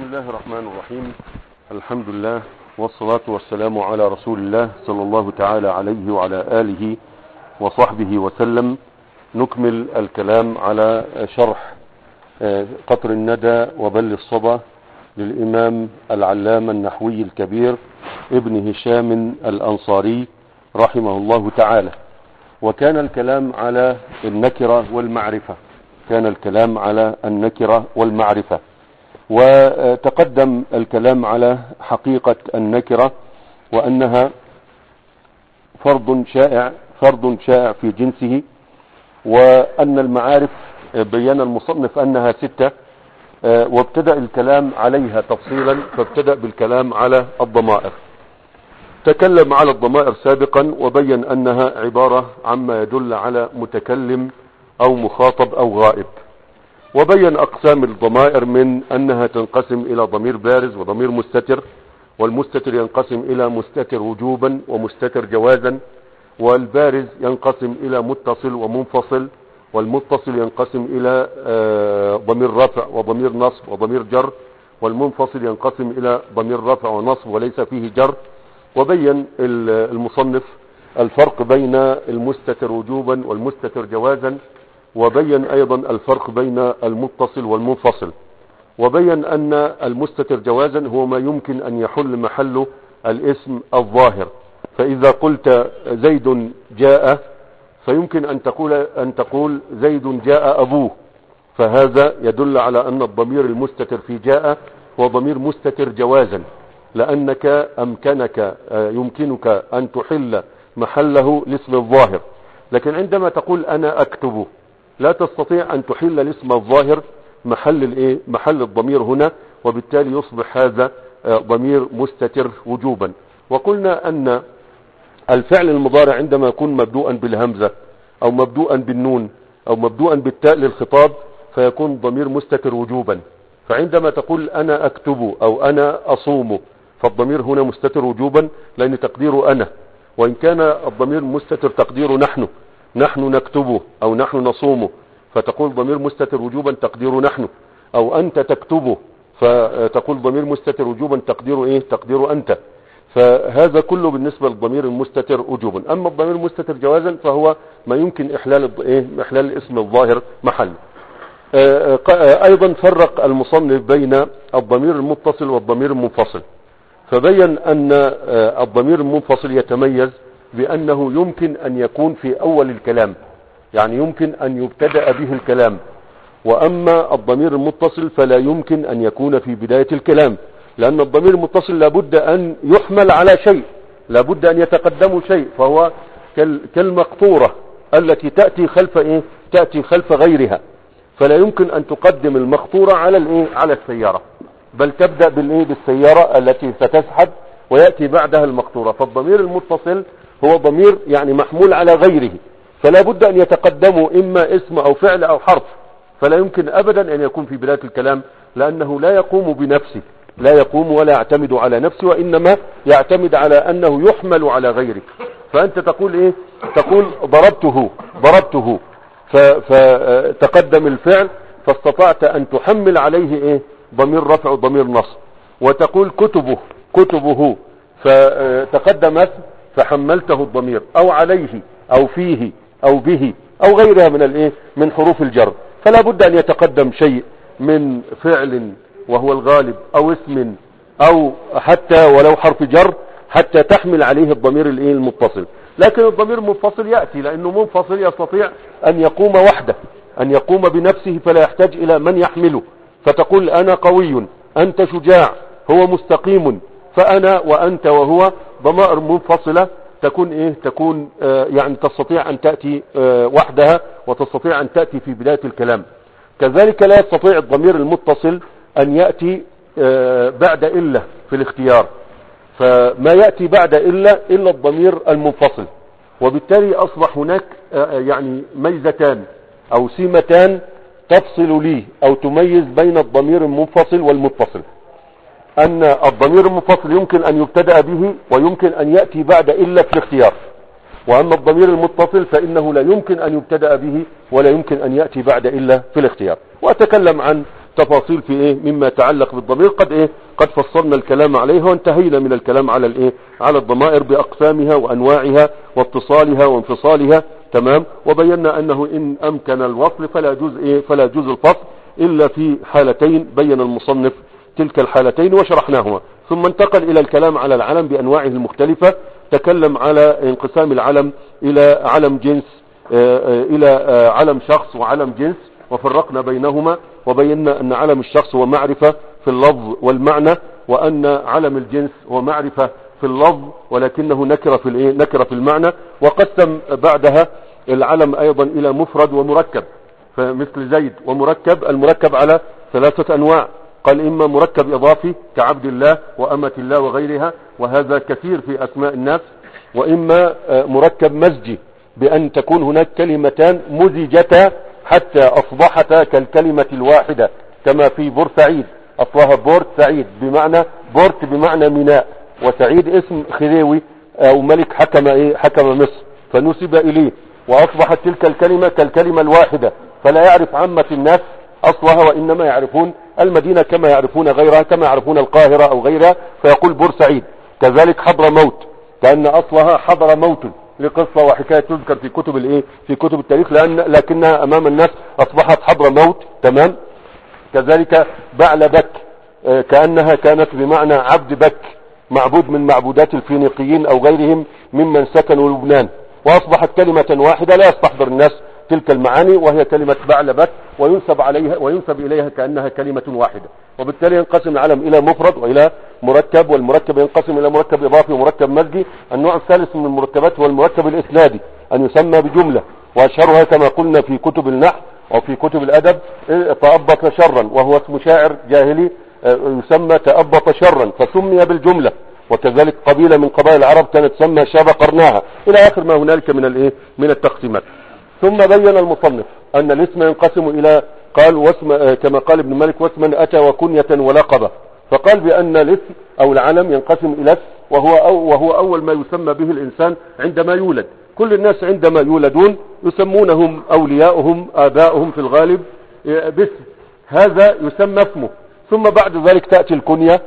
بسم الله الرحمن الرحيم. الحمد لله والصلاة والسلام على رسول الله صلى الله تعالى عليه وعلى آله وصحبه وسلم. نكمل الكلام على شرح قطر الندى وبل الصبا للإمام العلامة النحوي الكبير ابن هشام الأنصاري رحمه الله تعالى. وكان الكلام على النكرة والمعرفة، وتقدم الكلام على حقيقة النكرة وأنها فرض شائع في جنسه، وأن المعارف بين المصنف أنها 6، وابتدأ الكلام عليها تفصيلا، فابتدأ بالكلام على الضمائر. تكلم على الضمائر سابقا وبين أنها عبارة عما يدل على متكلم أو مخاطب أو غائب، وبين أقسام الضمائر من أنها تنقسم إلى ضمير بارز وضمير مستتر، والمستتر ينقسم إلى مستتر وجوبا ومستتر جوازا، والبارز ينقسم إلى متصل ومنفصل، والمتصل ينقسم إلى ضمير رفع وضمير نصب وضمير جر، والمنفصل ينقسم إلى ضمير رفع ونصب وليس فيه جر. وبين المصنف الفرق بين المستتر وجوبا والمستتر جوازا، وبين أيضا الفرق بين المتصل والمنفصل، وبين أن المستتر جوازا هو ما يمكن أن يحل محله الاسم الظاهر. فإذا قلت زيد جاء فيمكن أن تقول زيد جاء أبوه، فهذا يدل على أن الضمير المستتر في جاء هو ضمير مستتر جوازا، لأنك يمكنك أن تحل محله الاسم الظاهر. لكن عندما تقول أنا أكتب لا تستطيع أن تحل الاسم الظاهر محل الضمير هنا، وبالتالي يصبح هذا ضمير مستتر وجوبا. وقلنا أن الفعل المضارع عندما يكون مبدوءا بالهمزة أو مبدوءا بالنون أو مبدوءا بالتاء للخطاب فيكون ضمير مستتر وجوبا. فعندما تقول أنا أكتب أو أنا أصوم فالضمير هنا مستتر وجوبا لأن تقديره أنا، وإن كان الضمير مستتر تقديره نحن نكتبه أو نحن نصومه فتقول ضمير مستتر وجوبا تقديره نحن، أو أنت تكتبه فتقول ضمير مستتر وجوبا تقديره أنت. فهذا كله بالنسبة للضمير المستتر وجوبا. أما الضمير المستتر جوازا فهو ما يمكن إحلال الاسم الظاهر محل. أيضا فرق المصنف بين الضمير المتصل والضمير المنفصل، فبين أن الضمير المنفصل يتميز بأنه يمكن أن يكون في أول الكلام، يعني يمكن أن يبتدأ به الكلام، وأما الضمير المتصل فلا يمكن أن يكون في بداية الكلام، لأن الضمير المتصل لابد أن يحمل على شيء، لابد أن يتقدم شيء، فهو كالمقطورة التي تأتي خلف غيرها، فلا يمكن أن تقدم المقطورة على السيارة، بل تبدأ بالسيارة التي ستسحب ويأتي بعدها المقطورة. فالضمير المتصل هو ضمير يعني محمول على غيره، فلا بد أن يتقدمه إما اسم أو فعل أو حرف، فلا يمكن أبدا أن يكون في بداية الكلام، لأنه لا يقوم بنفسه، لا يقوم ولا يعتمد على نفسه، وإنما يعتمد على أنه يحمل على غيره. فأنت تقول تقول ضربته فتقدم الفعل فاستطعت أن تحمل عليه ضمير رفع وضمير نصب. وتقول كتبه فتقدم اسم فحملته الضمير أو عليه أو فيه أو به أو غيرها من حروف الجر، فلا بد أن يتقدم شيء من فعل وهو الغالب أو اسم أو حتى ولو حرف جر حتى تحمل عليه الضمير المتصل. لكن الضمير المنفصل يأتي لأنه منفصل يستطيع أن يقوم وحده، أن يقوم بنفسه، فلا يحتاج إلى من يحمله. فتقول أنا قوي، أنت شجاع، هو مستقيم، فأنا وأنت وهو ضمائر منفصلة تكون يعني تستطيع أن تأتي وحدها وتستطيع أن تأتي في بداية الكلام. كذلك لا يستطيع الضمير المتصل أن يأتي بعد إلا في الاختيار، فما يأتي بعد إلا الضمير المنفصل. وبالتالي أصبح هناك يعني ميزتان أو سمتان تفصل لي أو تميز بين الضمير المنفصل والمتصل، أن الضمير المنفصل يمكن أن يبتدأ به ويمكن أن يأتي بعد إلا في الاختيار، وأما الضمير المتصل فإنه لا يمكن أن يبتدأ به ولا يمكن أن يأتي بعد إلا في الاختيار. وأتكلم عن تفاصيل في ايه مما يتعلق بالضمير قد فصلنا الكلام عليها، وانتهينا من الكلام على على الضمائر باقسامها وانواعها واتصالها وانفصالها. تمام. وبينا انه ان امكن الوصل فلا يجوز الفصل الا في حالتين بين المصنف تلك الحالتين وشرحناهما. ثم انتقل الى الكلام على العلم بانواعه المختلفة. تكلم على انقسام العلم الى علم جنس، الى علم شخص وعلم جنس، وفرقنا بينهما، وبينا ان علم الشخص هو معرفة في اللفظ والمعنى، وان علم الجنس هو معرفة في اللفظ ولكنه نكرة في المعنى. وقسم بعدها العلم ايضا الى مفرد ومركب، فمثل زيد ومركب. المركب على 3 انواع، قال اما مركب اضافي كعبد الله وامة الله وغيرها، وهذا كثير في اسماء الناس، واما مركب مزجي بان تكون هناك كلمتان مزجتا حتى اصبحتا كالكلمة الواحدة، كما في بورسعيد اصلها بورت سعيد بمعنى بورت بمعنى ميناء، وسعيد اسم خديوي او ملك حكم مصر فنسب اليه، واصبحت تلك الكلمة كالكلمة الواحدة، فلا يعرف عامة الناس اصلها، وانما يعرفون المدينة كما يعرفون غيرها، كما يعرفون القاهرة او غيرها فيقول بورسعيد. كذلك حضر موت، كأن اصلها حضر موت لقصة وحكاية تذكر في كتب التاريخ، لكنها امام الناس اصبحت حضر موت. تمام. كذلك بعل بك، كأنها كانت بمعنى عبد بك، معبود من معبودات الفينيقيين او غيرهم ممن سكنوا لبنان، واصبحت كلمة واحدة لا يستحضر الناس تلك المعاني، وهي كلمة بعل بك، وينسب اليها كأنها كلمة واحدة. وبالتالي ينقسم العلم الى مفرد والى مركب، والمركب ينقسم الى مركب اضافي ومركب مزجي. النوع الثالث من المركبات هو المركب الاسنادي، ان يسمى بجملة، واشهرها كما قلنا في كتب النحو او في كتب الادب تأبط شرا، وهو اسم شاعر جاهلي يسمى تأبط شرا فسمي بالجملة. وكذلك قبيلة من قبائل العرب كانت تسمى شاب قرناها، الى اخر ما هنالك من التقسيمات. ثم بين المصنف ان الاسم ينقسم الى واسم كما قال ابن مالك واسما اتى وكنية ولقبة، فقال بان الاسم او العلم ينقسم الى اسم وهو اول ما يسمى به الانسان عندما يولد. كل الناس عندما يولدون يسمونهم اولياؤهم اباؤهم في الغالب باسم، هذا يسمى اسمه. ثم بعد ذلك تأتي الكنية،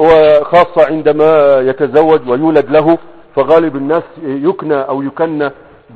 وخاصة عندما يتزوج ويولد له، فغالب الناس يكنى او يكنى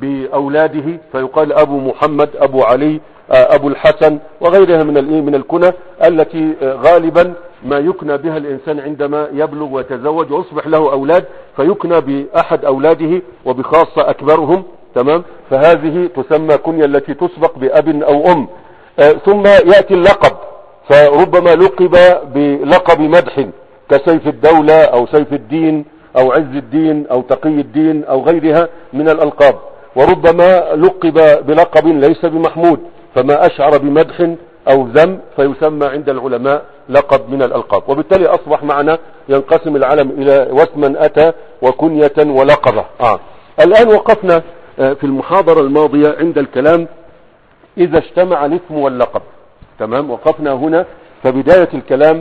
باولاده، فيقال ابو محمد، ابو علي، ابو الحسن، وغيرها من الكنى التي غالبا ما يكنى بها الانسان عندما يبلغ ويتزوج ويصبح له اولاد، فيكنى باحد اولاده وبخاصة اكبرهم. تمام. فهذه تسمى كنية التي تسبق باب او ام. ثم يأتي اللقب، فربما لقب بلقب مدح كسيف الدولة او سيف الدين او عز الدين او تقي الدين او غيرها من الالقاب، وربما لقب بلقب ليس بمحمود، فما اشعر بمدح او ذم فيسمى عند العلماء لقب من الالقاب. وبالتالي اصبح معنا ينقسم العلم الى واسما اتى وكنية ولقبة. الان وقفنا في المحاضرة الماضية عند الكلام اذا اجتمع الاسم واللقب. تمام. وقفنا هنا فبداية الكلام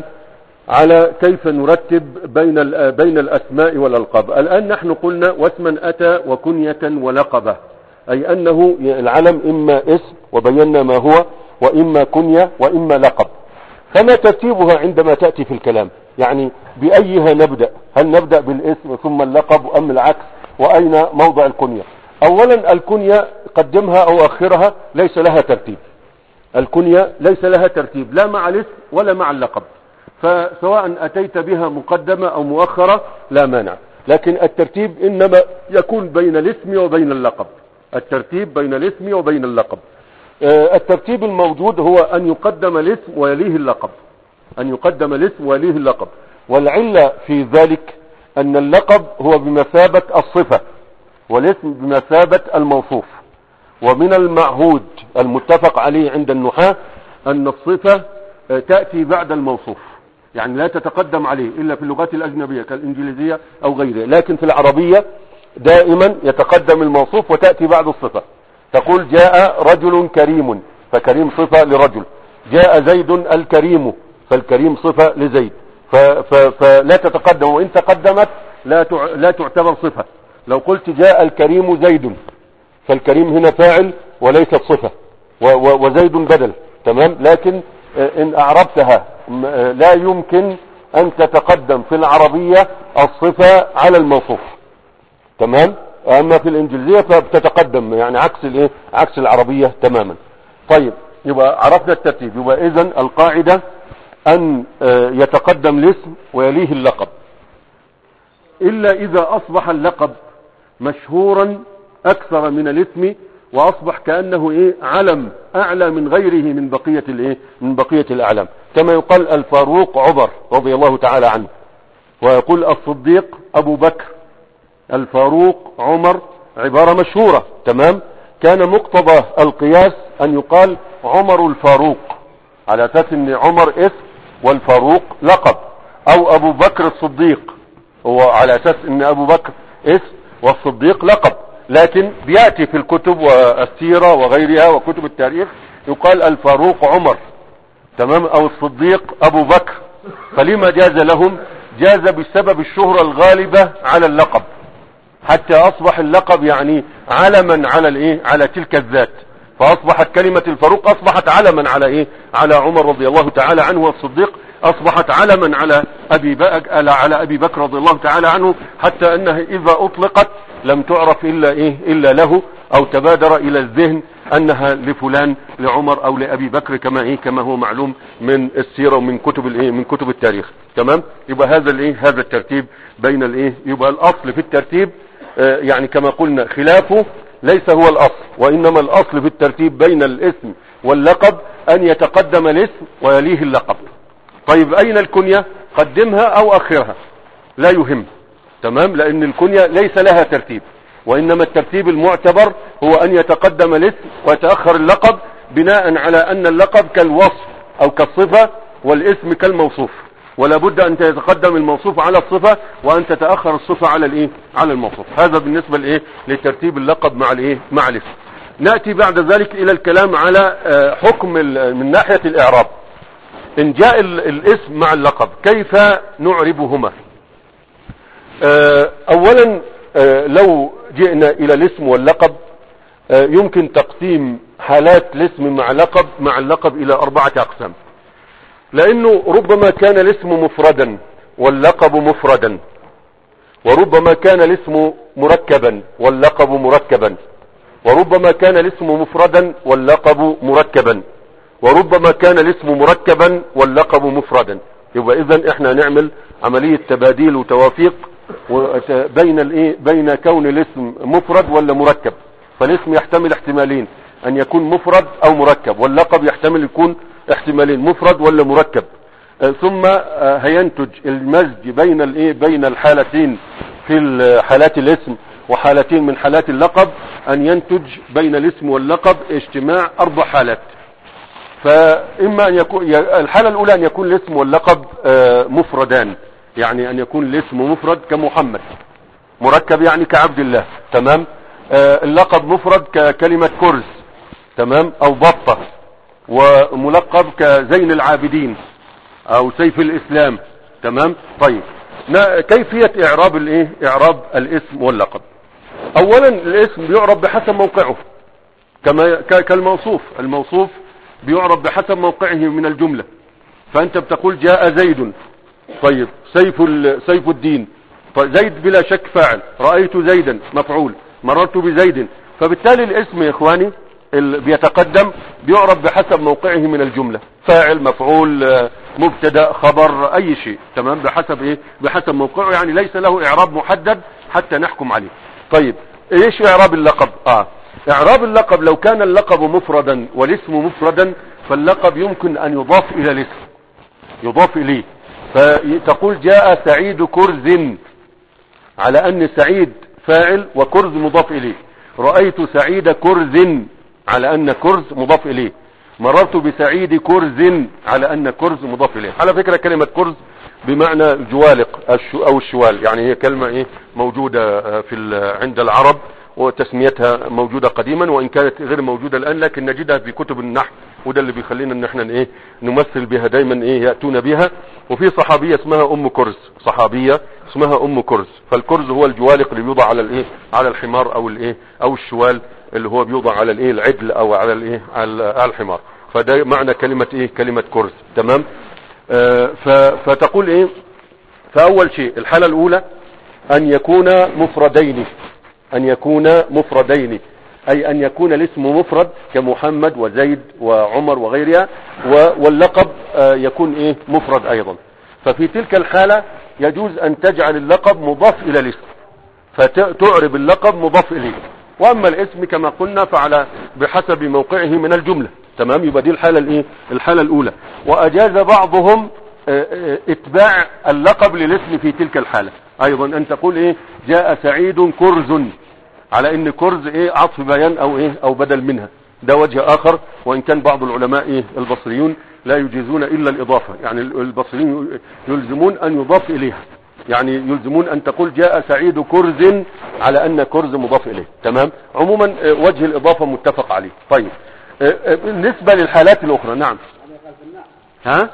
على كيف نرتب بين الاسماء والالقاب. الان نحن قلنا واسما اتى وكنية ولقبة، اي انه العلم اما اسم وبينا ما هو، واما كنية واما لقب. فما ترتيبها عندما تأتي في الكلام؟ يعني بايها نبدأ؟ هل نبدأ بالاسم ثم اللقب ام العكس؟ واين موضع الكنية؟ اولا الكنية قدمها او اخرها ليس لها ترتيب. الكنية ليس لها ترتيب لا مع الاسم ولا مع اللقب، فسواء اتيت بها مقدمة او مؤخرة لا مانع، لكن الترتيب انما يكون بين الاسم وبين اللقب. الترتيب بين الاسم وبين اللقب. الترتيب الموجود هو ان يقدم الاسم ويليه اللقب، ان يقدم الاسم ويليه اللقب. والعلة في ذلك ان اللقب هو بمثابة الصفة والاسم بمثابة الموصوف. ومن المعهود المتفق عليه عند النحاة ان الصفة تأتي بعد الموصوف، يعني لا تتقدم عليه الا في اللغات الاجنبية كالانجليزية او غيرها، لكن في العربية دائما يتقدم الموصوف وتأتي بعد الصفة. تقول جاء رجل كريم، فكريم صفة لرجل. جاء زيد الكريم، فالكريم صفة لزيد. فلا تتقدم، وإن تقدمت لا تعتبر صفة. لو قلت جاء الكريم زيد، فالكريم هنا فاعل وليست صفة، وزيد بدل. تمام. لكن ان اعربتها لا يمكن ان تتقدم في العربية الصفة على الموصوف، تمام. اما في الانجليزية فبتتقدم، يعني عكس الايه، عكس العربية تماما. طيب يبقى عرفنا الترتيب. يبقى اذن القاعدة ان يتقدم الاسم ويليه اللقب، الا اذا اصبح اللقب مشهورا اكثر من الاسم، واصبح كأنه ايه، علم اعلى من غيره من بقية الايه، من بقية الاعلام. كما يقال الفاروق عمر رضي الله تعالى عنه، ويقول الصديق ابو بكر. الفاروق عمر عبارة مشهورة، تمام. كان مقتضى القياس ان يقال عمر الفاروق، على اساس ان عمر اسم والفاروق لقب، او ابو بكر الصديق، هو على اساس ان ابو بكر اسم والصديق لقب. لكن بيأتي في الكتب والسيرة وغيرها وكتب التاريخ يقال الفاروق عمر، تمام، او الصديق ابو بكر. فلما جاز لهم؟ جاز بسبب الشهرة الغالبة على اللقب، حتى اصبح اللقب يعني علما على الايه، على تلك الذات. فاصبحت كلمة الفاروق اصبحت علما على ايه، على عمر رضي الله تعالى عنه، والصديق اصبحت علما على ابي بكر رضي الله تعالى عنه، حتى انها اذا اطلقت لم تعرف الا ايه، الا له، او تبادر الى الذهن انها لفلان، لعمر او لابي بكر، كما ايه، كما هو معلوم من السيرة ومن كتب الايه، من كتب التاريخ، تمام. يبقى هذا الايه، هذا الترتيب بين الايه. يبقى الاصل في الترتيب يعني كما قلنا خلافه ليس هو الاصل، وانما الاصل في الترتيب بين الاسم واللقب ان يتقدم الاسم ويليه اللقب. طيب اين الكنية؟ قدمها او اخرها لا يهم، تمام، لان الكنية ليس لها ترتيب، وانما الترتيب المعتبر هو ان يتقدم الاسم ويتأخر اللقب، بناء على ان اللقب كالوصف او كالصفة والاسم كالموصوف، ولا بد ان يتقدم الموصوف على الصفة وان تتأخر الصفة على الايه، على الموصوف. هذا بالنسبة لايه، لترتيب اللقب مع الايه، مع الاسم. نأتي بعد ذلك الى الكلام على حكم من ناحية الاعراب. ان جاء الاسم مع اللقب كيف نعربهما؟ اولا لو جئنا الى الاسم واللقب يمكن تقسيم حالات الاسم مع اللقب الى 4 اقسام، لانه ربما كان الاسم مفردا واللقب مفردا، وربما كان الاسم مركبا واللقب مركبا، وربما كان الاسم مفردا واللقب مركبا، وربما كان الاسم مركبا واللقب مفردا. يبقى اذا احنا نعمل عملية تباديل وتوافيق بين الايه، بين كون الاسم مفرد ولا مركب. فالاسم يحتمل احتمالين، ان يكون مفرد او مركب، واللقب يحتمل يكون احتمالين، مفرد ولا مركب. ثم هينتج المزج بين الايه، بين الحالتين في حالات الاسم وحالتين من حالات اللقب، ان ينتج بين الاسم واللقب اجتماع 4 حالات. فاما ان يكون الحالة الاولى ان يكون الاسم واللقب مفردان، يعني ان يكون الاسم مفرد كمحمد، مركب يعني كعبد الله، تمام. اللقب مفرد ككلمة كرز، تمام، او بطة، وملقب كزين العابدين او سيف الاسلام، تمام. طيب كيفية اعراب الايه، اعراب الاسم واللقب. اولا الاسم بيعرب بحسب موقعه، كما كالموصوف. الموصوف بيعرب بحسب موقعه من الجملة. فانت بتقول جاء زيد، طيب سيف الدين، طيب زيد بلا شك فاعل، رأيت زيدا مفعول، مررت بزيد. فبالتالي الاسم يا اخواني بيتقدم بيعرب بحسب موقعه من الجملة، فاعل، مفعول، مبتدا، خبر، اي شيء، تمام، بحسب ايه، بحسب موقعه، يعني ليس له اعراب محدد حتى نحكم عليه. طيب ايش اعراب اللقب؟ اعراب اللقب لو كان اللقب مفردا والاسم مفردا، فاللقب يمكن ان يضاف الى الاسم، يضاف اليه. فتقول جاء سعيد كرز، على ان سعيد فاعل وكرز مضاف اليه. رأيت سعيد كرز، على ان كرز مضاف اليه. مررت بسعيد كرز، على ان كرز مضاف اليه. على فكرة كلمة كرز بمعنى الجوالق او الشوال، يعني هي كلمة ايه، موجودة عند العرب، وتسميتها موجودة قديما، وان كانت غير موجودة الان، لكن نجدها في كتب النحو، وده اللي بيخلينا ان احنا ايه، نمثل بها دايما، ايه، يأتون بها. وفي صحابية اسمها ام كرز، صحابية اسمها ام كرز. فالكرز هو الجوالق اللي بيوضع على الايه، على الحمار، او الايه، او الشوال اللي هو بيوضع على الايه، العدل، او على الايه، على الحمار. فده معنى كلمة ايه؟ كلمة كرز. تمام. فتقول ايه؟ فاول شيء الحالة الاولى ان يكون مفردين، ان يكون مفردين، اي ان يكون الاسم مفرد كمحمد وزيد وعمر وغيرها، واللقب يكون ايه؟ مفرد ايضا. ففي تلك الحالة يجوز ان تجعل اللقب مضاف الى الاسم، فتعرب اللقب مضاف اليه. واما الاسم كما قلنا فعلى بحسب موقعه من الجملة. تمام. يبقى دي الحالة الايه؟ الحالة الاولى. واجاز بعضهم اتباع اللقب للاسم في تلك الحالة ايضا، ان تقول ايه؟ جاء سعيد كرز، على ان كرز ايه؟ عطف بيان او ايه؟ او بدل منها. ده وجه اخر، وان كان بعض العلماء ايه؟ البصريون لا يجيزون الا الاضافة، يعني البصريون يلزمون ان يضاف اليها، يعني يلزمون ان تقول جاء سعيد كرز على ان كرز مضاف اليه. تمام. عموما وجه الاضافة متفق عليه. طيب بالنسبة للحالات الاخرى. نعم. ها؟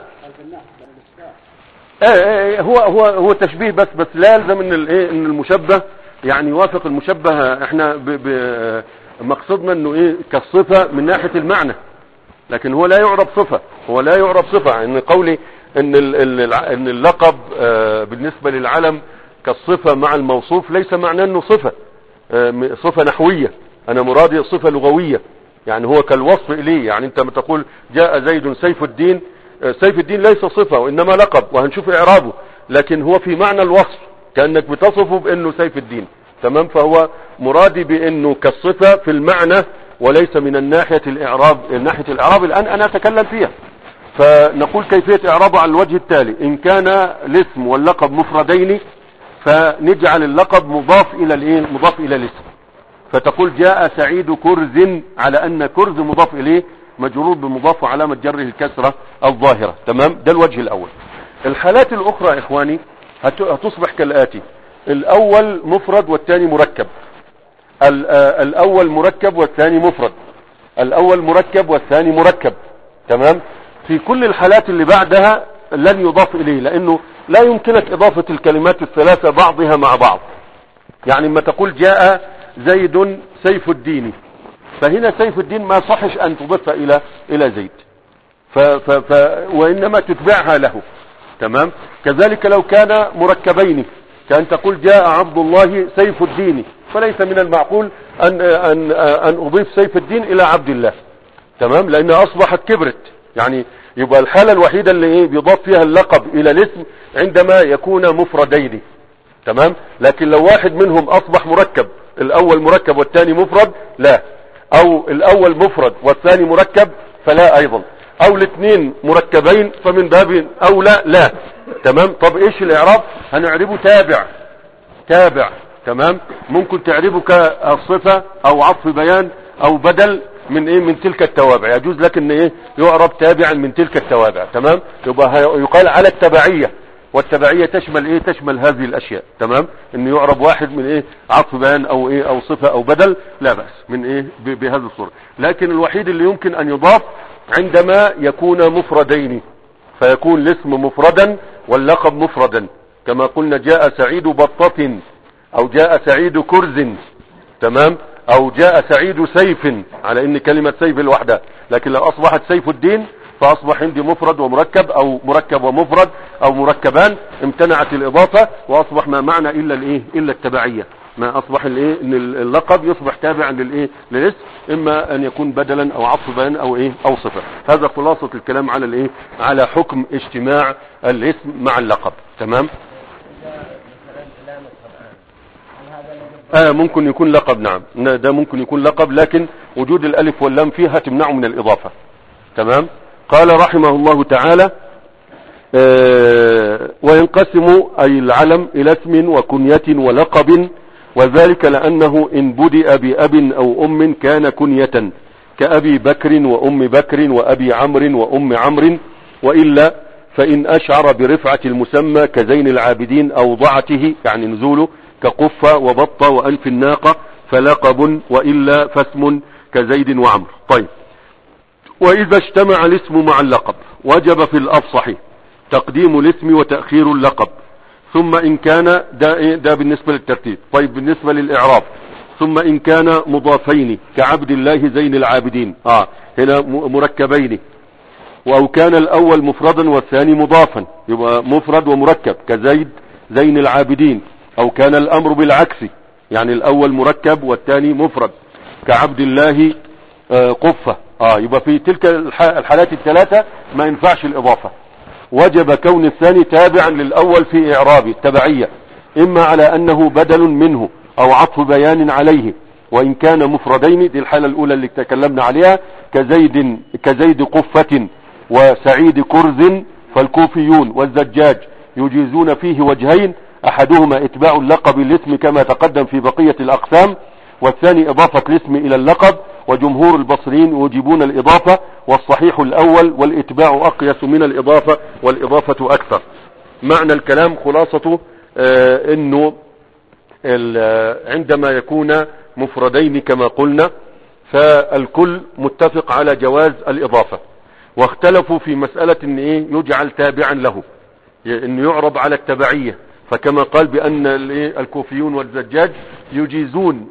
هو تشبيه بس لا يلزم ان الايه؟ ان المشبه يعني يوافق المشبه. احنا مقصدنا انه ايه؟ كالصفة من ناحية المعنى، لكن هو لا يعرب صفة، هو لا يعرب صفة. ان قولي ان اللقب بالنسبة للعلم كالصفة مع الموصوف ليس معناه انه صفة نحوية، انا مرادي صفة لغوية، يعني هو كالوصف اليه. يعني انت تقول جاء زيد سيف الدين، سيف الدين ليس صفة وانما لقب، وهنشوف اعرابه، لكن هو في معنى الوصف، كأنك بتصفه بانه سيف الدين. تمام. فهو مرادي بانه كالصفة في المعنى وليس من الناحية الاعراب. ناحية الاعراب الان انا اتكلم فيها، فنقول كيفية اعرابه على الوجه التالي. ان كان الاسم واللقب مفردين فنجعل اللقب مضاف الى الايه؟ مضاف الى الاسم. فتقول جاء سعيد كرز على ان كرز مضاف اليه مجرور بمضاف وعلامة جره الكسرة الظاهرة. تمام. ده الوجه الاول. الحالات الاخرى يا اخواني هتصبح كالاتي: الاول مفرد والثاني مركب، الاول مركب والثاني مفرد، الاول مركب والثاني مركب. تمام. في كل الحالات اللي بعدها لن يضاف اليه، لانه لا يمكنك اضافة الكلمات الثلاثة بعضها مع بعض. يعني ما تقول جاء زيد سيف الدين، فهنا سيف الدين ما صحش ان تضيفها الى زيد، وانما تتبعها له. تمام. كذلك لو كان مركبين، كأن تقول جاء عبد الله سيف الدين، فليس من المعقول ان اضيف سيف الدين الى عبد الله. تمام. لانها اصبحت كبرت. يعني يبقى الحالة الوحيدة اللي ايه؟ بيضاف فيها اللقب الى الاسم عندما يكون مفردين. تمام. لكن لو واحد منهم اصبح مركب، الاول مركب والثاني مفرد، لا. او الاول مفرد والثاني مركب، فلا ايضا. او الاثنين مركبين فمن باب اولى، لا. تمام. طب ايش الاعراب؟ هنعربه تابع. تمام. ممكن تعربه كالصفة او عطف بيان او بدل من ايه؟ من تلك التوابع. يجوز لك ان ايه؟ يعرب تابعا من تلك التوابع. تمام. يبقى يقال على التبعية، والتبعية تشمل ايه؟ تشمل هذه الاشياء. تمام. ان يعرب واحد من ايه؟ عطف بيان او ايه؟ او صفة او بدل، لا بأس من ايه؟ بهذه الصورة. لكن الوحيد اللي يمكن ان يضاف عندما يكون مفردين، فيكون الاسم مفردا واللقب مفردا، كما قلنا جاء سعيد بطة، او جاء سعيد كرز. تمام. او جاء سعيد سيف، على ان كلمة سيف الوحدة. لكن لو اصبحت سيف الدين فاصبح عندي مفرد ومركب، او مركب ومفرد، او مركبان، امتنعت الاضافة، واصبح ما معنى الا الايه؟ الا التبعية. ما اصبح الايه؟ ان اللقب يصبح تابعا للايه؟ للاسم، اما ان يكون بدلا او عطف بيان او ايه؟ او صفة. هذا خلاصة الكلام على الايه؟ على حكم اجتماع الاسم مع اللقب. تمام. ممكن يكون لقب. نعم. ده ممكن يكون لقب، لكن وجود الالف واللام فيها تمنعه من الاضافة. تمام. قال رحمه الله تعالى: وينقسم أي العلم إلى اسم وكنية ولقب، وذلك لأنه إن بدأ بأب أو أم كان كنية، كأبي بكر وأم بكر وأبي عمرو وأم عمرو، وإلا فإن أشعر برفعة المسمى كزين العابدين أو ضعته يعني نزوله، كقفة وبطة وأنف الناقة، فلقب، وإلا فاسم كزيد وعمر. طيب. وإذا اجتمع الاسم مع اللقب وجب في الأفصح تقديم الاسم وتأخير اللقب. ثم إن كان ده بالنسبة للترتيب. طيب بالنسبة للإعراب: ثم إن كان مضافين كعبد الله زين العابدين، هنا مركبين أو كان الأول مفردا والثاني مضافا، يبقى مفرد ومركب كزيد زين العابدين. أو كان الأمر بالعكس، يعني الأول مركب والثاني مفرد كعبد الله قفة. يبقى في تلك الحالات الثلاثة ما ينفعش الإضافة، وجب كون الثاني تابعا للأول في إعرابه التبعية، إما على أنه بدل منه أو عطف بيان عليه، وإن كان مفردين. دي الحالة الأولى اللي تكلمنا عليها، كزيد قفة وسعيد كرز. فالكوفيون والزجاج يجيزون فيه وجهين، أحدهما إتباع اللقب الاسم كما تقدم في بقية الأقسام، والثاني إضافة الاسم إلى اللقب. وجمهور البصريين يوجبون الإضافة، والصحيح الأول، والإتباع أقيس من الإضافة، والإضافة أكثر. معنى الكلام خلاصته إنه عندما يكون مفردين كما قلنا فالكل متفق على جواز الإضافة، واختلفوا في مسألة إن يجعل تابعا له، إنه يعرب على التبعية. فكما قال بأن الكوفيون والزجاج يجيزون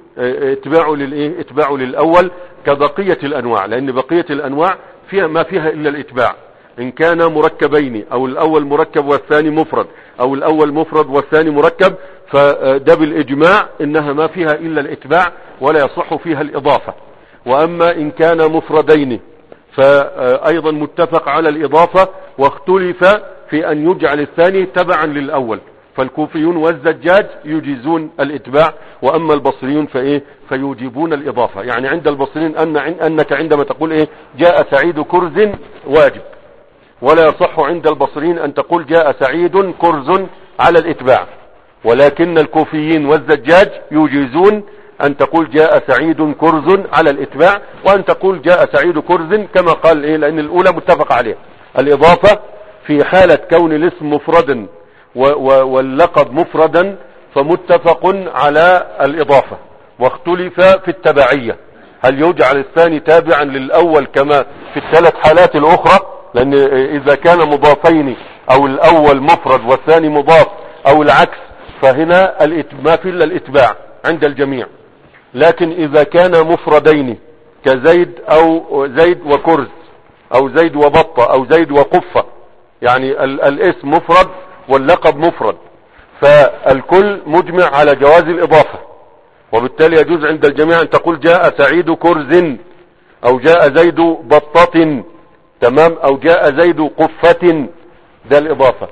اتباعه للأول كبقية الأنواع، لأن بقية الأنواع فيها ما فيها إلا الاتباع، إن كان مركبين أو الأول مركب والثاني مفرد، أو الأول مفرد والثاني مركب، فده بالإجماع إنها ما فيها إلا الاتباع ولا يصح فيها الإضافة. وأما إن كان مفردين فأيضا متفق على الإضافة، واختلف في أن يجعل الثاني تبعا للأول. فالكوفيون والزجاج يجيزون الاتباع، وأما البصريون فيوجبون الإضافة. يعني عند البصريين أنك عندما تقول جاء سعيد كرز واجب، ولا يصح عند البصريين أن تقول جاء سعيد كرز على الاتباع. ولكن الكوفيين والزجاج يجيزون أن تقول جاء سعيد كرز على الاتباع، وأن تقول جاء سعيد كرز كما قال لأن الأولى متفق عليها. الإضافة في حالة كون الاسم مفردا واللقب مفردا فمتفق على الإضافة، واختلف في التبعية، هل يجعل الثاني تابعا للأول كما في الثلاث حالات الأخرى؟ لأن إذا كان مضافين أو الأول مفرد والثاني مضاف أو العكس فهنا ما في إلا الإتباع عند الجميع. لكن إذا كان مفردين كزيد أو زيد وكرز أو زيد وبطة أو زيد وقفة، يعني الاسم مفرد واللقب مفرد، فالكل مجمع على جواز الإضافة، وبالتالي يجوز عند الجميع أن تقول جاء سعيد كرز أو جاء زيد بطة، تمام، أو جاء زيد قفة، ده الإضافة.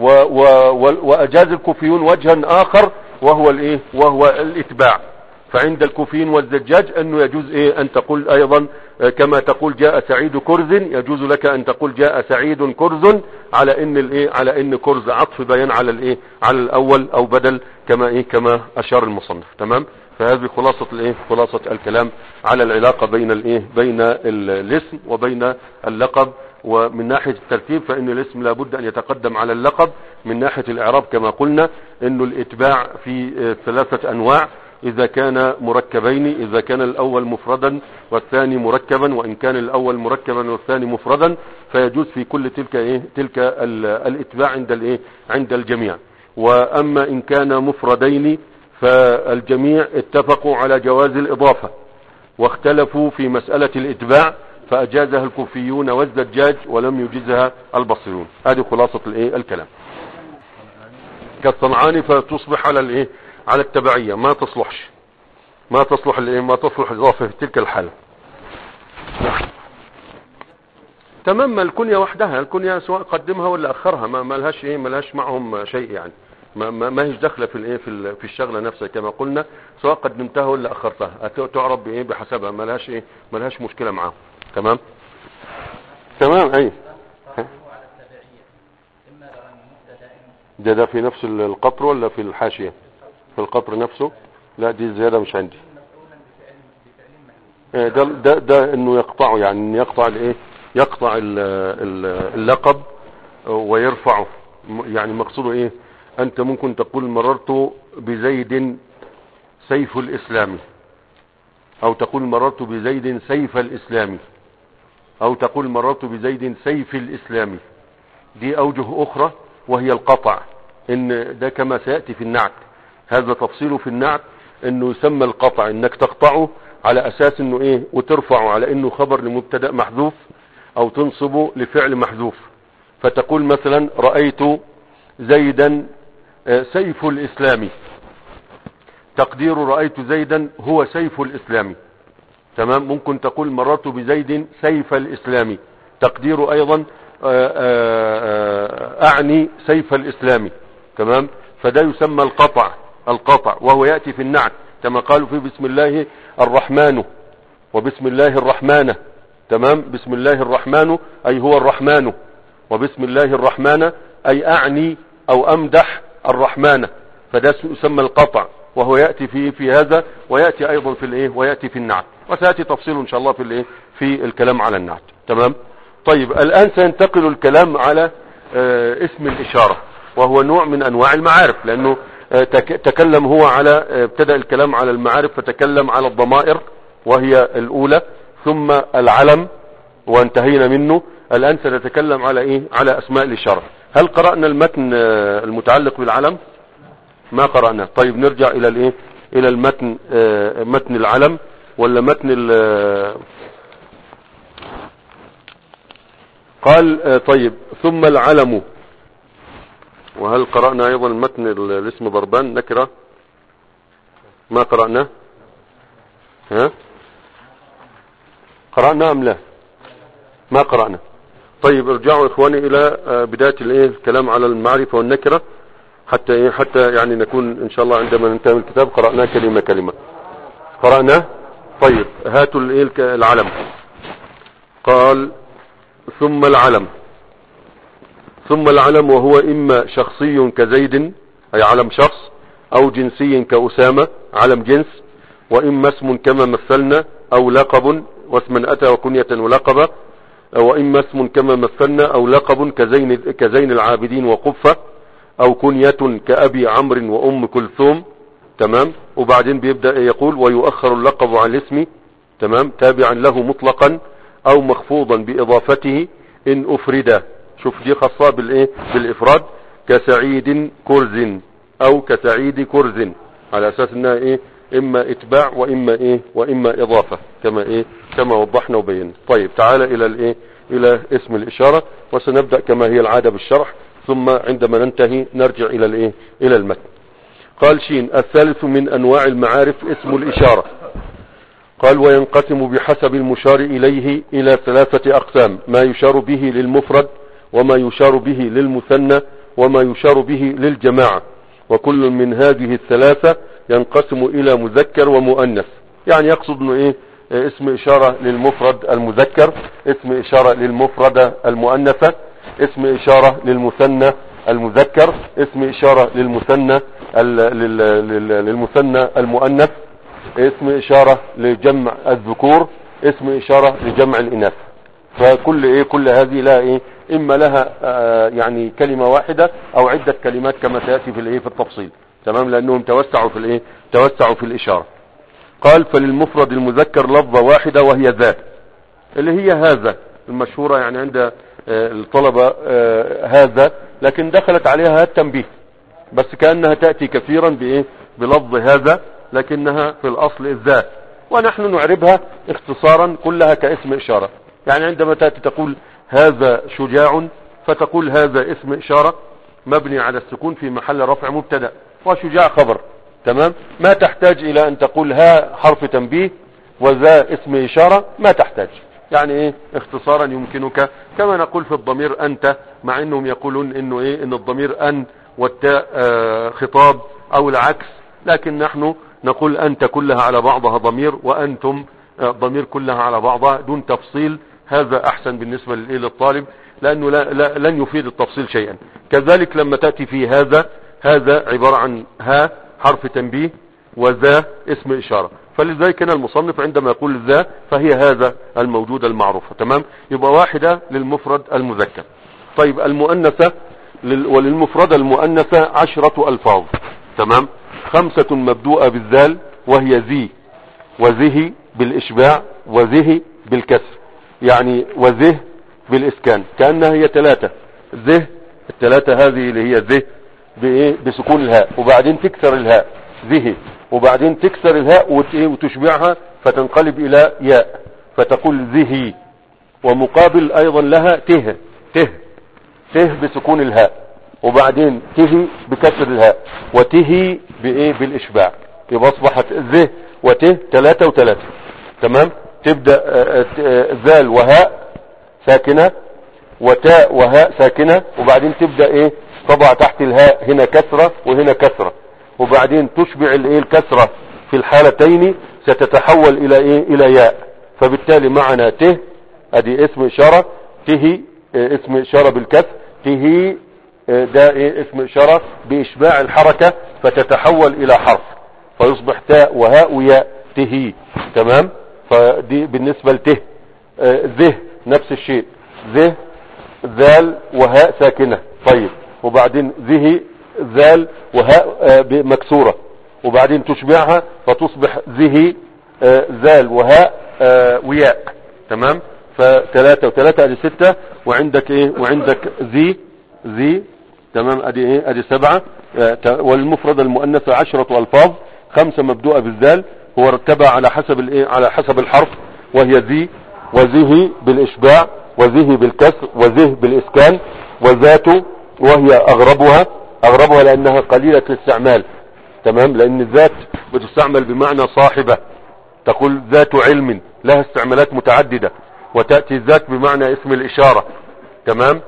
وأجاز الكوفيون وجها آخر وهو الإتباع. فعند الكوفيين والزجاج أنه يجوز أن تقول أيضا كما تقول جاء سعيد كرز، يجوز لك أن تقول جاء سعيد كرز، على ان كرز عطف بيان على الأول أو بدل كما أشار المصنف. تمام. فهذه خلاصة الكلام على العلاقة بين الاسم وبين اللقب. ومن ناحية الترتيب فإن الاسم لابد أن يتقدم على اللقب. من ناحية الإعراب كما قلنا إنه الإتباع في 3 أنواع، إذا كان مركبين، إذا كان الأول مفردا والثاني مركبا، وإن كان الأول مركبا والثاني مفردا فيجوز في كل تلك الإتباع عند الجميع. وأما إن كان مفردين فالجميع اتفقوا على جواز الإضافة، واختلفوا في مسألة الإتباع، فأجازها الكوفيون والزجاج ولم يجزها البصريون. هذه خلاصة الكلام. كالصنعاني فتصبح على التبعية، ما تصلح إضافة في تلك الحالة. تمام. الكنية وحدها، الكنية سواء قدمها ولا أخرها ما لهاش معهم شيء، يعني ما هيش داخله في الشغله نفسها كما قلنا، سواء قدمتها ولا اخرتها تعرب بحسبها، ما لهاش مشكله معاهم. تمام. اي ده في نفس القطر ولا في الحاشيه؟ في القطر نفسه. لا دي زياده مش عندي. ده انه يقطعه، يعني انه يقطع اللقب ويرفعه. يعني مقصوده أنت ممكن تقول مررت بزيد سيف الإسلام، أو تقول مررت بزيد سيف الإسلام، أو تقول مررت بزيد سيف الإسلام. دي أوجه أخرى وهي القطع، إن ده كما سيأتي في النعت، هذا تفصيله في النعت، إنه يسمى القطع إنك تقطعه على أساس إنه وترفعه على إنه خبر لمبتدأ محذوف، او تنصب لفعل محذوف، فتقول مثلا رأيت زيدا سيف الاسلام، تقدير رأيت زيدا هو سيف الاسلام. تمام. ممكن تقول مررت بزيد سيف الاسلام، تقدير ايضا اعني سيف الاسلام. تمام. فده يسمى القطع وهو يأتي في النعت كما قالوا في بسم الله الرحمن وبسم الله الرحمن. تمام. بسم الله الرحمن اي هو الرحمن، وبسم الله الرحمن اي اعني او امدح الرحمن، فده يسمى القطع وهو يأتي في هذا، ويأتي ايضا في الايه، ويأتي في النعت، وسيأتي تفصيله ان شاء الله في الايه، في الكلام على النعت. تمام. طيب الان سينتقل الكلام على اسم الاشارة، وهو نوع من انواع المعارف، لانه تكلم هو على ابتدأ الكلام على المعارف، فتكلم على الضمائر وهي الاولى، ثم العلم وانتهينا منه. الان سنتكلم على ايه، على اسماء الاشارة. هل قرأنا المتن المتعلق بالعلم؟ ما قرأنا. طيب نرجع الى الايه، الى المتن، متن العلم ولا متن قال طيب ثم العلم. وهل قرأنا ايضا المتن الاسم ضربان نكرة؟ ما قرأنا. ها قرأنا ام لا؟ ما قرأنا. طيب ارجعوا اخواني الى بداية الايه، الكلام على المعرفة والنكرة، حتى يعني نكون ان شاء الله عندما ننتهي من الكتاب قرأناه كلمة كلمة. قرأناه. طيب هاتوا الايه، العلم. قال ثم العلم. ثم العلم وهو اما شخصي كزيد اي علم شخص، او جنسي كأسامة علم جنس، واما اسم كما مثلنا، او لقب واسما اتى وكنية ولقبا، واما اسم كما مثلنا او لقب كزين العابدين وقفة، او كنية كأبي عمرو وام كلثوم. تمام. وبعدين بيبدأ يقول ويؤخر اللقب عن الاسم، تمام، تابعا له مطلقا او مخفوضا باضافته ان افردا. شوف دي خاصة بالايه، بالافراد، كسعيد كرز او كسعيد كرز، على اساس انها ايه، اما اتباع واما ايه، واما اضافة، كما ايه، كما وضحنا وبينا. طيب تعال الى الايه، الى اسم الاشارة، وسنبدأ كما هي العادة بالشرح، ثم عندما ننتهي نرجع الى الايه، الى المتن. قال شين الثالث من انواع المعارف اسم الاشارة. قال وينقسم بحسب المشار اليه الى 3 اقسام: ما يشار به للمفرد، وما يشار به للمثنى، وما يشار به للجماعة، وكل من هذه 3 ينقسم الى مذكر ومؤنث. يعني يقصد انه ايه، اسم اشارة للمفرد المذكر، اسم اشارة للمفردة المؤنثة، اسم اشارة للمثنى المذكر، اسم اشارة للمثنى المؤنث، اسم اشارة لجمع الذكور، اسم اشارة لجمع الاناث. فكل ايه، كل هذه لها ايه، اما لها يعني كلمة واحدة او عدة كلمات كما سيأتي في الايه، في التفصيل. تمام. لانهم توسعوا في الايه، توسعوا في الاشارة. قال فللمفرد المذكر لفظة واحدة وهي ذا، اللي هي هذا المشهورة يعني عند الطلبة، هذا، لكن دخلت عليها التنبيه، بس كأنها تأتي كثيرا بايه، بلفظ هذا، لكنها في الاصل الذات، ونحن نعربها اختصارا كلها كاسم اشارة. يعني عندما تأتي تقول هذا شجاع، فتقول هذا اسم اشارة مبني على السكون في محل رفع مبتدا، وشجاع خبر. تمام. ما تحتاج الى ان تقول ها حرف تنبيه وذا اسم اشارة، ما تحتاج. يعني ايه، اختصارا يمكنك، كما نقول في الضمير انت، مع انهم يقولون انه ايه، ان الضمير ان والتاء خطاب او العكس، لكن نحن نقول انت كلها على بعضها ضمير، وانتم ضمير كلها على بعضها دون تفصيل. هذا احسن بالنسبة للطالب، لانه لن يفيد التفصيل شيئا. كذلك لما تأتي في هذا عبارة عن ها حرف تنبيه، وذا اسم اشارة. فلذلك هنا المصنف عندما يقول ذا فهي هذا الموجود المعروفة. تمام. يبقى واحدة للمفرد المذكر. طيب المؤنثة وللمفرد المؤنثة 10 ألفاظ. تمام. 5 مبدوءة بالذال، وهي ذي وذه بالاشباع، وذه بالكسر، يعني وذه بالاسكان، كأنها هي 3 ذه. ال3 هذه اللي هي ذه بايه، بسكون الهاء، وبعدين تكسر الهاء ذه، وبعدين تكسر الهاء وتشبعها فتنقلب الى ياء، فتقول ذهي. ومقابل ايضا لها ته. ته بسكون الهاء، وبعدين ته بكسر الهاء، وته بايه بالاشباع. يبقى اصبحت ذ وته 3 و3. تمام. تبدأ ذال وهاء ساكنة وتاء وهاء ساكنة، وبعدين تبدأ ايه طبع تحت الهاء هنا كسرة وهنا كسرة، وبعدين تشبع الايه الكسرة في الحالتين ستتحول الى ايه الى ياء. فبالتالي معنا ته ادي اسم اشارة، ته اسم اشارة بالكسر، ته ده ايه اسم اشارة باشباع الحركة فتتحول الى حرف فيصبح تاء وهاء وياء ته. تمام. فدي بالنسبة لته. ذه نفس الشيء، ذه ذال وهاء ساكنة. طيب وبعدين ذه ذال وهاء مكسورة، وبعدين تشبعها فتصبح ذه ذال وهاء وياء. تمام. ف3 و3 ادي 6، وعندك ايه وعندك ذي. تمام. ادي ايه ادي 7. والمفرد المؤنث 10 الفاظ، 5 مبدوءة بالذال، هو رتبها على حسب الايه على حسب الحرف، وهي ذي وذه بالاشباع وذه بالكسر وذه بالاسكان وذات، وهي اغربها لانها قليلة الاستعمال. تمام. لان الذات بتستعمل بمعنى صاحبة، تقول ذات علم، لها استعمالات متعددة. وتأتي الذات بمعنى اسم الاشارة. تمام.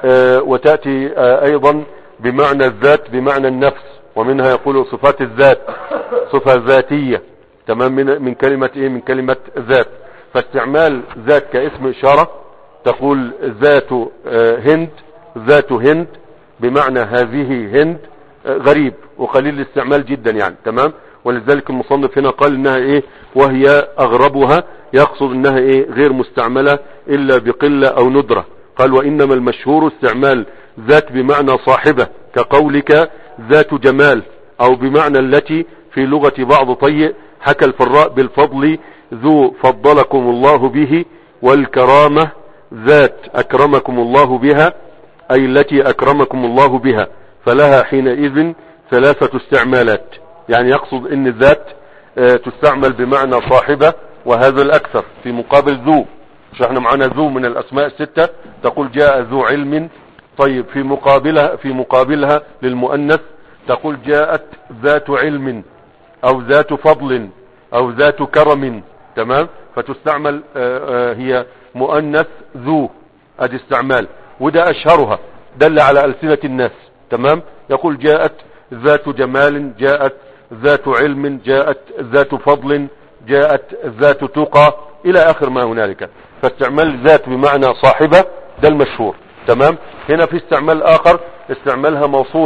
وتأتي ايضا بمعنى الذات بمعنى النفس، ومنها يقول صفات الذات صفة ذاتية. تمام. من كلمة ايه من كلمة ذات. فاستعمال ذات كاسم اشارة تقول ذات هند، ذات هند بمعنى هذه هند، غريب وقليل الاستعمال جدا يعني. تمام. ولذلك المصنف هنا قال انها ايه وهي اغربها، يقصد انها ايه غير مستعملة الا بقلة او ندرة. قال وانما المشهور استعمال ذات بمعنى صاحبة، كقولك ذات جمال، او بمعنى التي في لغة بعض طيء. حكى الفراء بالفضل ذو فضلكم الله به، والكرامة ذات اكرمكم الله بها، اي التي اكرمكم الله بها، فلها حينئذ 3 استعمالات. يعني يقصد ان الذات تستعمل بمعنى صاحبة، وهذا الاكثر في مقابل ذو. مش احنا معنا ذو من الاسماء 6، تقول جاء ذو علم. طيب في مقابلها للمؤنث تقول جاءت ذات علم او ذات فضل او ذات كرم. تمام. فتستعمل هي مؤنث ذو، ادي استعمال، وده اشهرها دل على ألسنة الناس. تمام. يقول جاءت ذات جمال، جاءت ذات علم، جاءت ذات فضل، جاءت ذات تقى، الى اخر ما هنالك. فاستعمال ذات بمعنى صاحبة ده المشهور. تمام. هنا في استعمال اخر استعمالها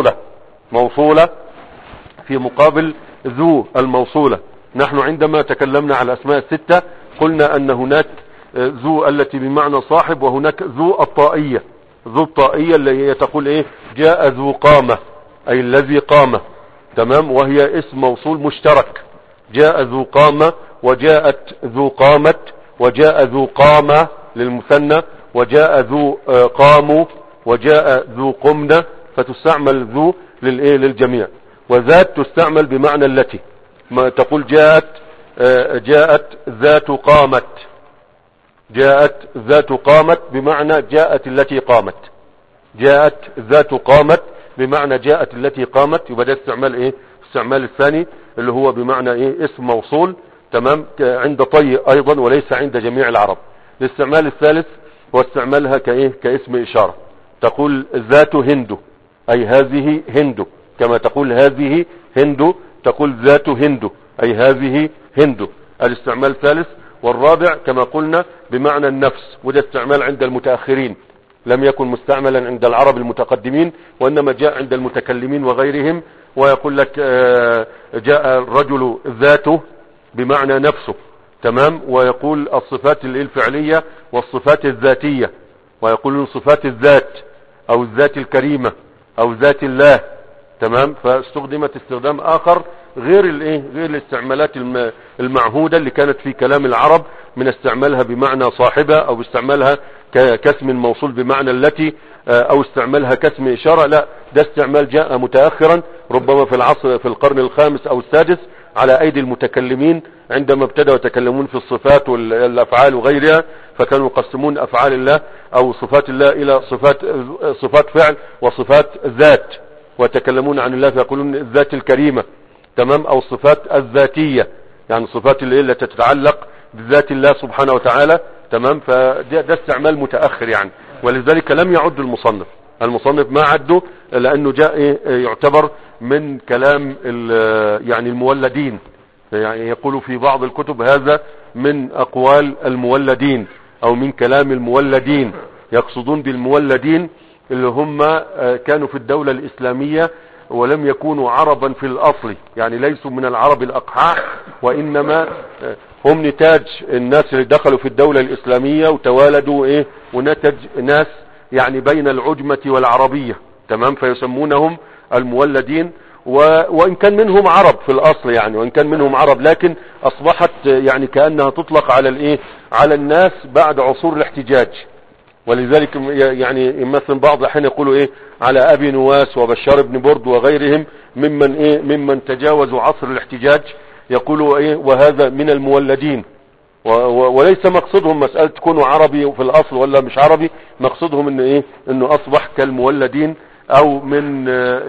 موصولة في مقابل ذو الموصولة. نحن عندما تكلمنا على الاسماء 6 قلنا ان هناك ذو التي بمعنى صاحب، وهناك ذو الطائية. ذو الطائية اللي هي تقول ايه جاء ذو قامة، اي الذي قام. تمام. وهي اسم موصول مشترك، جاء ذو قامة وجاءت ذو قامت وجاء ذو قامة للمثنى وجاء ذو قاموا وجاء ذو قمنة، فتستعمل ذو للجميع. وذات تستعمل بمعنى التي، ما تقول جاءت ذات قامت، جاءت ذات قامت بمعنى جاءت التي قامت، جاءت ذات قامت بمعنى جاءت التي قامت. يبقى ده استعمال ايه استعمال الثاني اللي هو بمعنى ايه اسم موصول. تمام. عند طي ايضا وليس عند جميع العرب. الاستعمال الثالث هو استعمالها كايه كاسم اشارة، تقول ذات هند، اي هذه هند، كما تقول هذه هند تقول ذات هند، اي هذه هند. الاستعمال الثالث. والرابع كما قلنا بمعنى النفس، وده استعمال عند المتأخرين، لم يكن مستعملا عند العرب المتقدمين، وانما جاء عند المتكلمين وغيرهم. ويقول لك جاء الرجل ذاته بمعنى نفسه. تمام. ويقول الصفات الفعلية والصفات الذاتية، ويقولون صفات الذات او الذات الكريمة او ذات الله. تمام. فاستخدمت استخدام اخر غير غير الاستعمالات المعهودة اللي كانت في كلام العرب من استعمالها بمعنى صاحبة، او استعمالها كاسم موصول بمعنى التي، او استعمالها كاسم اشارة. لا، ده استعمال جاء متأخرا ربما في العصر في القرن الخامس او السادس، على ايدي المتكلمين عندما ابتدأوا يتكلمون في الصفات والافعال وغيرها، فكانوا يقسمون افعال الله او صفات الله الى صفات فعل وصفات ذات، ويتكلمون عن الله فيقولون الذات الكريمة، تمام، او الصفات الذاتية، يعني الصفات التي تتعلق بذات الله سبحانه وتعالى، تمام. فده استعمال متأخر يعني، ولذلك لم يعد المصنف ما عده، لانه جاء يعتبر من كلام يعني المولدين، يعني يقول في بعض الكتب هذا من اقوال المولدين او من كلام المولدين. يقصدون بالمولدين اللي هم كانوا في الدولة الاسلامية ولم يكونوا عربا في الاصل، يعني ليسوا من العرب الاقحاح، وانما هم نتاج الناس اللي دخلوا في الدولة الاسلامية وتوالدوا ونتج ناس يعني بين العجمة والعربية، تمام، فيسمونهم المولدين. وان كان منهم عرب في الاصل يعني، وان كان منهم عرب، لكن اصبحت يعني كأنها تطلق على الناس بعد عصور الاحتجاج. ولذلك يعني مثلا بعض الاحيان يقولوا على ابي نواس وبشار بن برد وغيرهم ممن تجاوزوا عصر الاحتجاج، يقولوا وهذا من المولدين. وليس مقصدهم مسألة تكونوا عربي في الاصل ولا مش عربي، مقصدهم انه اصبح كالمولدين، او من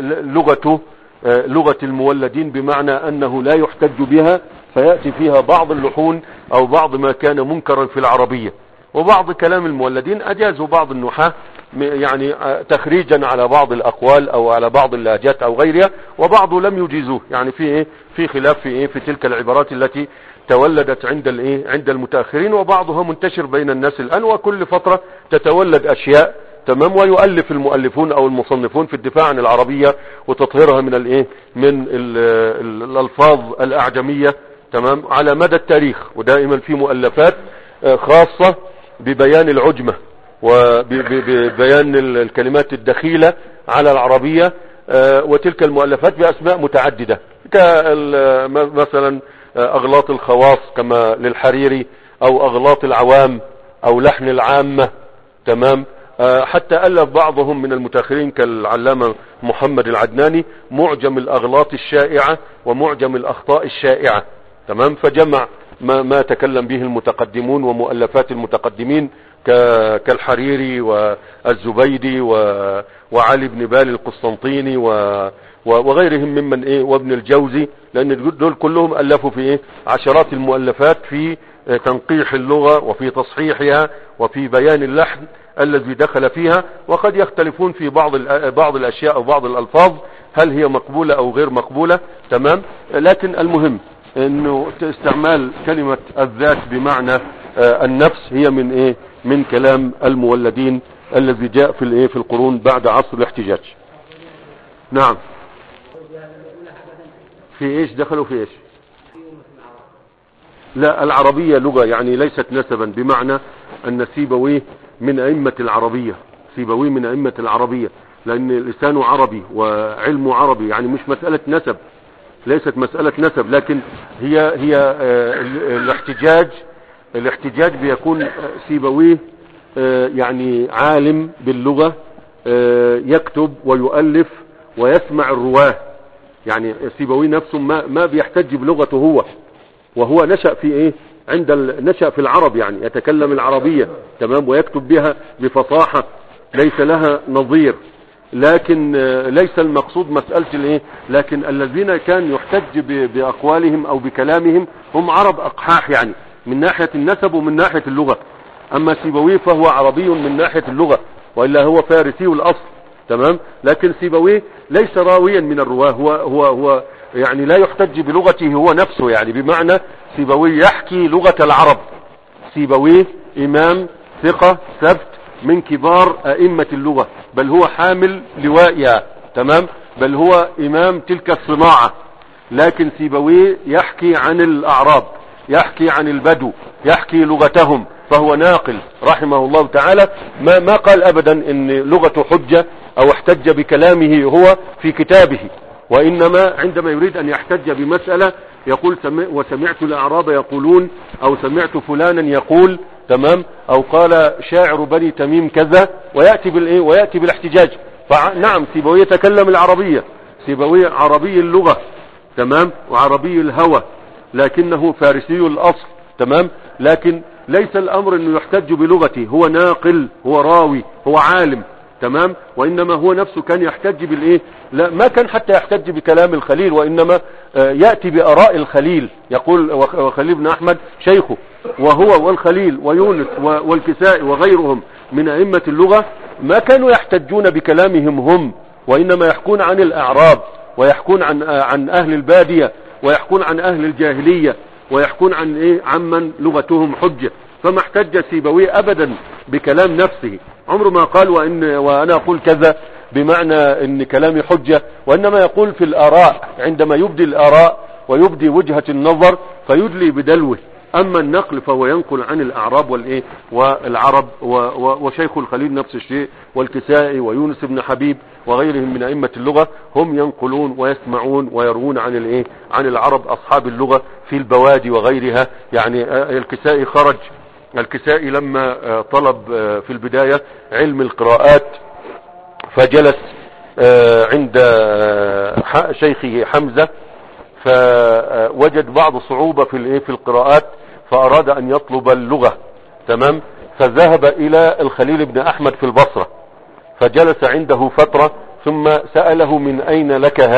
لغة المولدين، بمعنى انه لا يحتج بها، فيأتي فيها بعض اللحون او بعض ما كان منكرا في العربية. وبعض كلام المولدين اجازوا بعض النحاة يعني تخريجا على بعض الاقوال او على بعض اللهجات او غيرها، وبعض لم يجيزوه، يعني في خلاف في تلك العبارات التي تولدت عند المتأخرين، وبعضها منتشر بين الناس الآن، وكل فترة تتولد اشياء، تمام، ويؤلف المؤلفون او المصنفون في الدفاع عن العربية وتطهيرها من الالفاظ الاعجمية، تمام، على مدى التاريخ. ودائما في مؤلفات خاصة ببيان العجمة وببيان الكلمات الدخيلة على العربية، وتلك المؤلفات بأسماء متعددة، كمثلا أغلاط الخواص كما للحريري، أو أغلاط العوام، أو لحن العامة، تمام. حتى ألف بعضهم من المتأخرين كالعلامة محمد العدناني معجم الأغلاط الشائعة ومعجم الأخطاء الشائعة، تمام. فجمع ما تكلم به المتقدمون ومؤلفات المتقدمين كالحريري والزبيدي وعلي بن بالي القسطنطيني وغيرهم ممن وابن الجوزي، لان دول كلهم الفوا في عشرات المؤلفات في تنقيح اللغة وفي تصحيحها وفي بيان اللحن الذي دخل فيها. وقد يختلفون في بعض الاشياء او بعض الالفاظ هل هي مقبولة او غير مقبولة، تمام. لكن المهم انه استعمال كلمة الذات بمعنى النفس هي من كلام المولدين الذي جاء في القرون بعد عصر الاحتجاج. نعم. في ايش دخلوا في ايش؟ لا، العربية لغة يعني ليست نسبا، بمعنى ان سيبويه من ائمة العربية، سيبويه من ائمة العربية، لان لسانه عربي وعلمه عربي، يعني مش مسألة نسب، ليست مسألة نسب، لكن هي الاحتجاج بيكون سيبويه يعني عالم باللغة، يكتب ويؤلف ويسمع الرواه، يعني سيبويه نفسه ما بيحتج بلغته هو، وهو نشأ في نشأ في العرب، يعني يتكلم العربية، تمام، ويكتب بها بفصاحة ليس لها نظير. لكن ليس المقصود مسألة لكن الذين كان يحتج بأقوالهم او بكلامهم هم عرب اقحاح، يعني من ناحية النسب ومن ناحية اللغة. اما سيبويه فهو عربي من ناحية اللغة، وإلا هو فارسي الاصل، تمام. لكن سيبويه ليس راويا من الرواه، هو يعني لا يحتج بلغته هو نفسه، يعني بمعنى سيبويه يحكي لغة العرب. سيبويه امام ثقة ثبت من كبار ائمة اللغة، بل هو حامل لوائها، تمام، بل هو امام تلك الصناعة. لكن سيبويه يحكي عن الاعراب، يحكي عن البدو، يحكي لغتهم، فهو ناقل رحمه الله تعالى. ما قال ابدا ان لغته حجة او احتج بكلامه هو في كتابه، وانما عندما يريد ان يحتج بمسألة يقول وسمعت الاعراب يقولون، او سمعت فلانا يقول، تمام، او قال شاعر بني تميم كذا، ويأتي بالاحتجاج. فنعم سيبويه يتكلم العربية، سيبويه عربي اللغة، تمام، وعربي الهوى، لكنه فارسي الأصل، تمام، لكن ليس الأمر أنه يحتج بلغته، هو ناقل، هو راوي، هو عالم، تمام، وإنما هو نفسه كان يحتج بالإيه؟ لا، ما كان حتى يحتج بكلام الخليل، وإنما يأتي بآراء الخليل، يقول وخليل بن أحمد شيخه، وهو والخليل ويونس والكسائي وغيرهم من أئمة اللغة ما كانوا يحتجون بكلامهم هم، وإنما يحكون عن الأعراب، ويحكون عن أهل البادية، ويحكون عن أهل الجاهلية، ويحكون عن إيه؟ عمن لغتهم حجة. فما احتج سيبويه أبدا بكلام نفسه، عمره ما قال وأنا أقول كذا بمعنى أن كلامي حجة، وإنما يقول في الآراء، عندما يبدي الآراء ويبدي وجهة النظر فيدلي بدلوه. أما النقل فهو ينقل عن الأعراب والإيه والعرب، وشيخ الخليل نفس الشيء، والكسائي ويونس بن حبيب وغيرهم من أئمة اللغة هم ينقلون ويسمعون ويروون عن الإيه عن العرب أصحاب اللغة في البوادي وغيرها. يعني الكسائي لما طلب في البداية علم القراءات فجلس عند شيخه حمزة، فوجد بعض صعوبة في القراءات، فأراد أن يطلب اللغة، تمام، فذهب إلى الخليل بن أحمد في البصرة، فجلس عنده فترة، ثم سأله من أين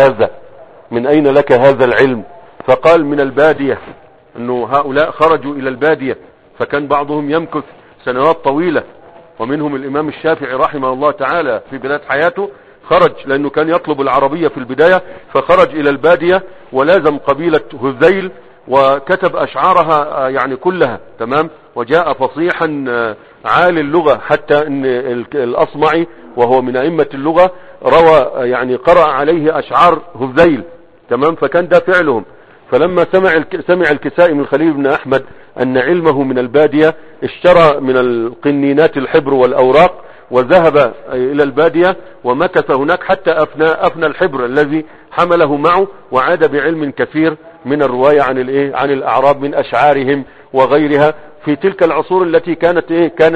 لك هذا العلم؟ فقال من البادية، أنه هؤلاء خرجوا إلى البادية، فكان بعضهم يمكث سنوات طويلة، ومنهم الإمام الشافعي رحمه الله تعالى في بداية حياته خرج، لأنه كان يطلب العربية في البداية، فخرج إلى البادية ولازم قبيلة هذيل وكتب أشعارها يعني كلها، تمام، وجاء فصيحا عالي اللغة، حتى أن الأصمعي وهو من أئمة اللغة روى يعني قرأ عليه أشعار هذيل، تمام، فكان ده فعلهم. فلما سمع الكسائي من خليل بن أحمد أن علمه من البادية، اشترى من القنينات الحبر والأوراق وذهب إلى البادية ومكث هناك حتى أفنى الحبر الذي حمله معه، وعاد بعلم كثير من الرواية عن الأعراب من أشعارهم وغيرها في تلك العصور التي كانت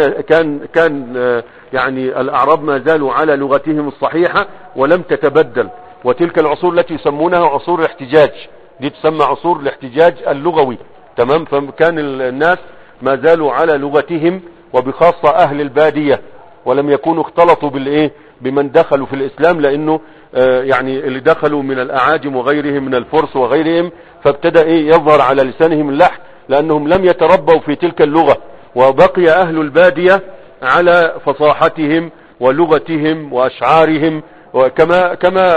كان يعني الأعراب ما زالوا على لغتهم الصحيحة ولم تتبدل، وتلك العصور التي يسمونها عصور الاحتجاج، دي تسمى عصور الاحتجاج اللغوي، تمام. فكان الناس ما زالوا على لغتهم، وبخاصة أهل البادية، ولم يكونوا اختلطوا بمن دخلوا في الإسلام، لأنه يعني اللي دخلوا من الأعاجم وغيرهم من الفرس وغيرهم، فابتدأ يظهر على لسانهم اللحن، لأنهم لم يتربوا في تلك اللغة، وبقي أهل البادية على فصاحتهم ولغتهم وأشعارهم، وكما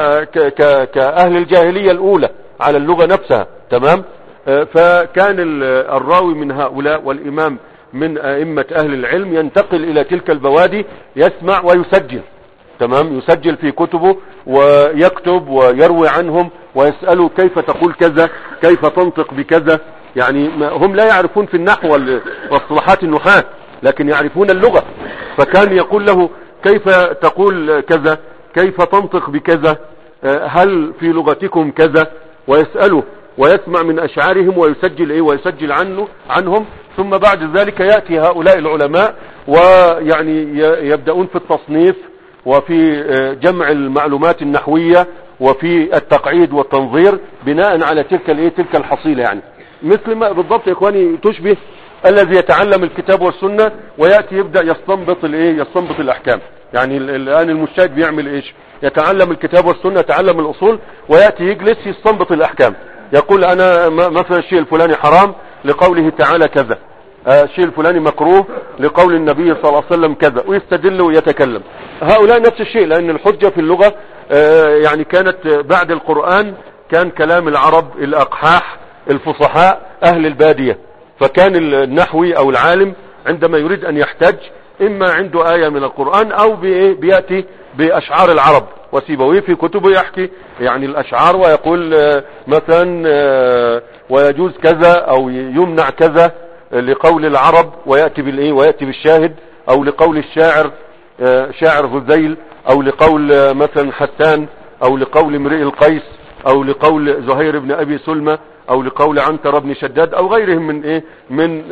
كأهل الجاهلية الأولى على اللغة نفسها، تمام. فكان الراوي من هؤلاء والإمام من أئمة أهل العلم ينتقل إلى تلك البوادي، يسمع ويسجل، تمام، يسجل في كتبه ويكتب ويروي عنهم، ويسأله كيف تقول كذا، كيف تنطق بكذا. يعني هم لا يعرفون في النحو واصطلاحات النحاة، لكن يعرفون اللغة، فكان يقول له كيف تقول كذا، كيف تنطق بكذا، هل في لغتكم كذا، ويسأله ويسمع من أشعارهم ويسجل ويسجل عنهم. ثم بعد ذلك يأتي هؤلاء العلماء ويعني يبدأون في التصنيف وفي جمع المعلومات النحوية وفي التقعيد والتنظير بناء على تلك الحصيلة. يعني مثل ما بالضبط يا إخواني تشبه الذي يتعلم الكتاب والسنة ويأتي يبدأ يستنبط الأحكام. يعني الآن المجتهد بيعمل إيش؟ يتعلم الكتاب والسنة، يتعلم الأصول، ويأتي يجلس يستنبط الأحكام، يقول أنا مثلا الشيء الفلاني حرام لقوله تعالى كذا، الشيء الفلاني مكروه لقول النبي صلى الله عليه وسلم كذا، ويستدل ويتكلم. هؤلاء نفس الشيء، لأن الحجة في اللغة يعني كانت بعد القرآن كان كلام العرب الأقحاح الفصحاء أهل البادية، فكان النحوي أو العالم عندما يريد أن يحتج إما عنده آية من القرآن أو بيأتي بأشعار العرب. وسيبويه في كتبه يحكي يعني الأشعار ويقول مثلا ويجوز كذا أو يمنع كذا لقول العرب، ويأتي بالشاهد، أو لقول الشاعر شاعر هذيل، أو لقول مثلا حسان، أو لقول امرئ القيس، أو لقول زهير بن أبي سلمى، أو لقول عنتر بن شداد، أو غيرهم من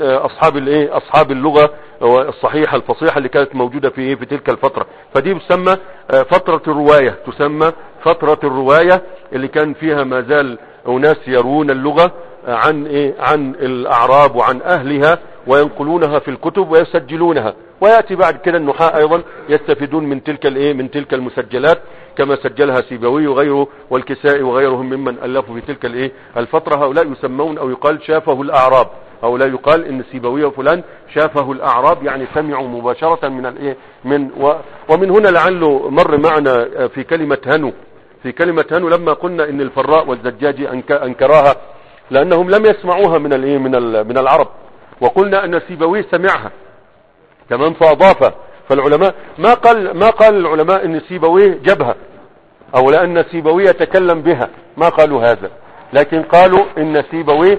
أصحاب اللغة الصحيحة الفصيحة اللي كانت موجودة في تلك الفترة. فدي تسمى فترة الرواية، تسمى فترة الرواية اللي كان فيها ما زال أناس يروون اللغة عن عن الأعراب وعن أهلها وينقلونها في الكتب ويسجلونها، ويأتي بعد كده النحاة أيضا يستفيدون من تلك من تلك المسجلات كما سجلها سيبوي وغيره والكسائي وغيرهم ممن ألفوا في تلك الفترة. هؤلاء يسمون أو يقال شافه الأعراب، أو لا يقال إن سيبوي وفلان شافه الأعراب، يعني سمعوا مباشرة ومن هنا لعله مر معنا في كلمة هنو لما قلنا إن الفراء والزجاجي أنكراها لأنهم لم يسمعوها من العرب، وقلنا أن سيبوي سمعها تمام فأضافها. فالعلماء ما قال العلماء إن سيبوي جابها أو لأن سيبوي يتكلم بها، ما قالوا هذا، لكن قالوا إن سيبوي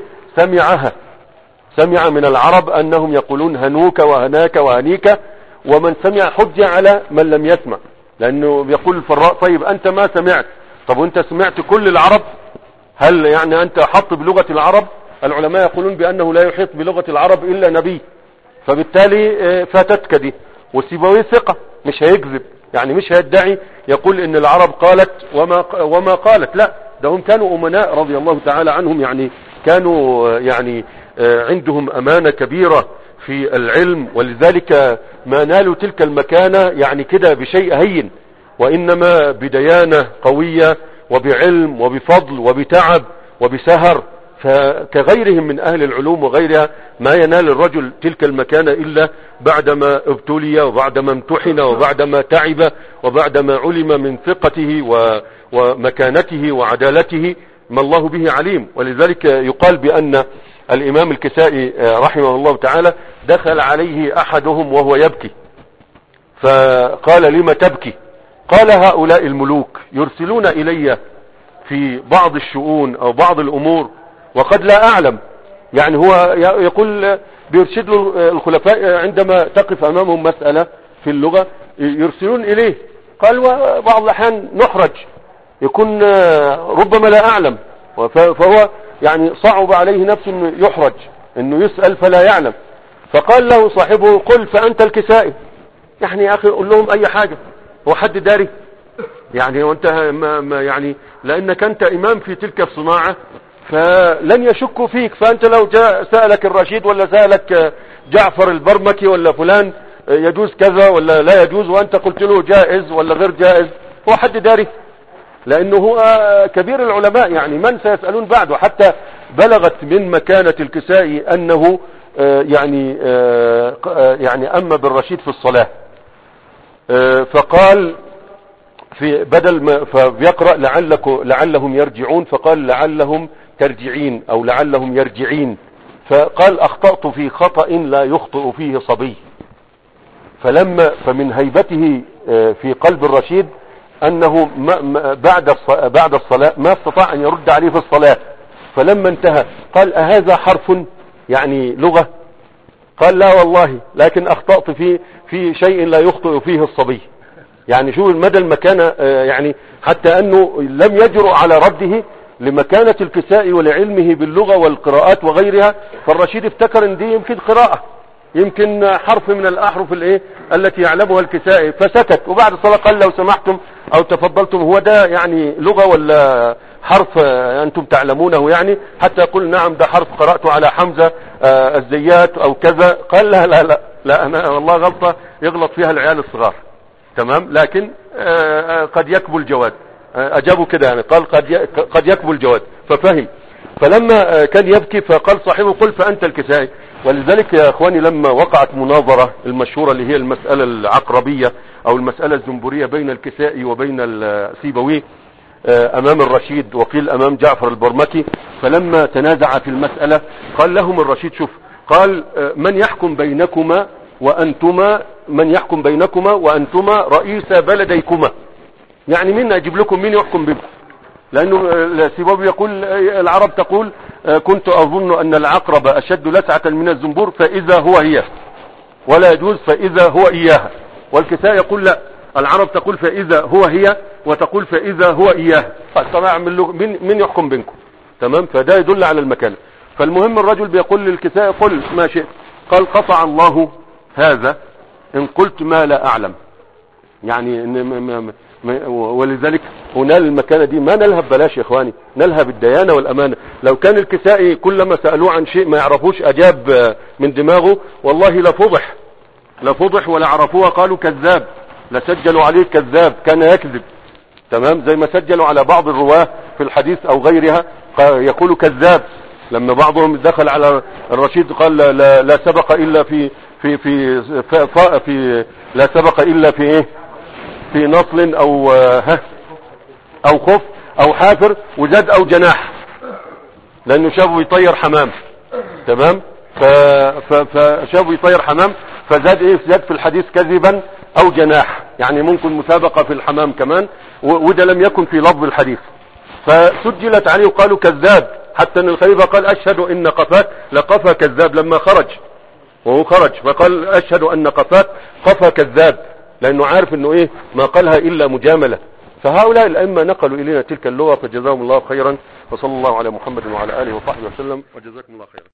سمع من العرب أنهم يقولون هنوك وهناك وهنيك، ومن سمع حجة على من لم يسمع، لأنه يقول الفراء طيب أنت ما سمعت، طب وأنت سمعت كل العرب؟ هل يعني أنت حط بلغة العرب؟ العلماء يقولون بأنه لا يحيط بلغة العرب إلا نبي، فبالتالي فاتتك دي. وسيبوي ثقة مش هيكذب، يعني مش هيدعي يقول إن العرب قالت وما قالت، لا، ده هم كانوا أمناء رضي الله تعالى عنهم، يعني كانوا يعني عندهم أمانة كبيرة في العلم، ولذلك ما نالوا تلك المكانة يعني كده بشيء هين، وإنما بديانة قوية وبعلم وبفضل وبتعب وبسهر، فكغيرهم من أهل العلوم وغيرها ما ينال الرجل تلك المكانة إلا بعدما ابتلي وبعدما امتحن وبعدما تعب وبعدما علم من ثقته ومكانته وعدالته ما الله به عليم. ولذلك يقال بأن الإمام الكسائي رحمه الله تعالى دخل عليه أحدهم وهو يبكي، فقال: لم تبكي؟ قال: هؤلاء الملوك يرسلون إلي في بعض الشؤون أو بعض الأمور وقد لا أعلم. يعني هو يقول بيرشد له الخلفاء عندما تقف أمامهم مسألة في اللغة يرسلون إليه. قال: وبعض الأحيان نحرج، يكون ربما لا أعلم، فهو يعني صعب عليه نفسه أنه يحرج، أنه يسأل فلا يعلم. فقال له صاحبه: قل فأنت الكسائي. يعني يا أخي قل لهم أي حاجة، هو حد داري؟ يعني وانت ما يعني لأنك أنت إمام في تلك الصناعة فلن يشكوا فيك، فأنت لو جاء سألك الرشيد ولا سألك جعفر البرمكي ولا فلان يجوز كذا ولا لا يجوز وأنت قلت له جائز ولا غير جائز، هو حد داري؟ لأنه هو كبير العلماء، يعني من سيسألون بعده؟ حتى بلغت من مكانة الكسائي أنه يعني أما بالرشيد في الصلاة، فقال في بدل ما فبيقرأ لعلهم يرجعون، فقال لعلهم ترجعين أو لعلهم يرجعين، فقال: أخطأت في خطأ لا يخطئ فيه صبي. فمن هيبته في قلب الرشيد أنه بعد الصلاة ما استطاع أن يرد عليه في الصلاة، فلما انتهى قال: أهذا حرف يعني لغة؟ قال: لا والله، لكن أخطأت في شيء لا يخطئ فيه الصبي. يعني شو المدى المكانة، يعني حتى أنه لم يجرؤ على رده لمكانة الكسائي ولعلمه باللغة والقراءات وغيرها، فالرشيد افتكر ان دي يمكن قراءة، يمكن حرف من الأحرف التي يعلمها الكسائي، فسكت. وبعد الصلاة قال: لو سمحتم أو تفضلتم، هو ده يعني لغة ولا حرف أنتم تعلمونه؟ يعني حتى يقول: نعم ده حرف قرأته على حمزة الزيات أو كذا. قال: لا لا لا لا، أنا والله غلطة يغلط فيها العيال الصغار، تمام، لكن قد يكبو الجواد. أجابوا كده، يعني قال قد يكبو الجواد، ففهم. فلما كان يبكي فقال صاحبه: قل فأنت الكسائي. ولذلك يا أخواني لما وقعت مناظرة المشهورة اللي هي المسألة العقربية أو المسألة الزنبورية بين الكسائي وبين السيبوي أمام الرشيد وقيل أمام جعفر البرمكي، فلما تنازع في المسألة قال لهم الرشيد: شوف، قال: من يحكم بينكما وأنتما رئيس بلديكما؟ يعني مين أجيب لكم، مين يحكم بكم؟ لأنه السيبوي يقول العرب تقول: كنت أظن أن العقرب أشد لسعة من الزنبور فإذا هو هي، ولا يجوز فإذا هو إياها. والكساء يقول: لا، العرب تقول فإذا هو هي وتقول فإذا هو إياها. طبعا من يحكم بينكم؟ تمام، فده يدل على المكانة. فالمهم الرجل بيقول للكساء: قل ما شئت. قال: قطع الله هذا إن قلت ما لا أعلم. يعني ولذلك ونال المكانة دي، ما نالها ببلاش يا اخواني، نالها بالديانة والامانة. لو كان الكسائي كلما سألوه عن شيء ما يعرفوش اجاب من دماغه، والله لفضح ولا عرفوها قالوا كذاب، لسجلوا عليه كذاب كان يكذب. تمام، زي ما سجلوا على بعض الرواه في الحديث او غيرها يقولوا كذاب. لما بعضهم دخل على الرشيد قال لا سبق الا في لا سبق الا في ايه، في نصل او خف او حافر، وزاد او جناح، لانه شافه يطير حمام. تمام، فشافه يطير حمام فزاد ايه، زاد في الحديث كذبا او جناح، يعني ممكن مسابقة في الحمام كمان، وده لم يكن في لفظ الحديث، فسجلت عليه وقالوا كذاب. حتى ان الخليفة قال اشهد ان قفاك لقفا كذاب، لما خرج وهو خرج فقال اشهد ان قفاك قفا كذاب، لانه عارف انه ايه، ما قالها الا مجاملة. فهؤلاء الائمة نقلوا الينا تلك اللغة، فجزاهم الله خيرا، وصلى الله على محمد وعلى اله وصحبه وسلم، وجزاكم الله خيرا.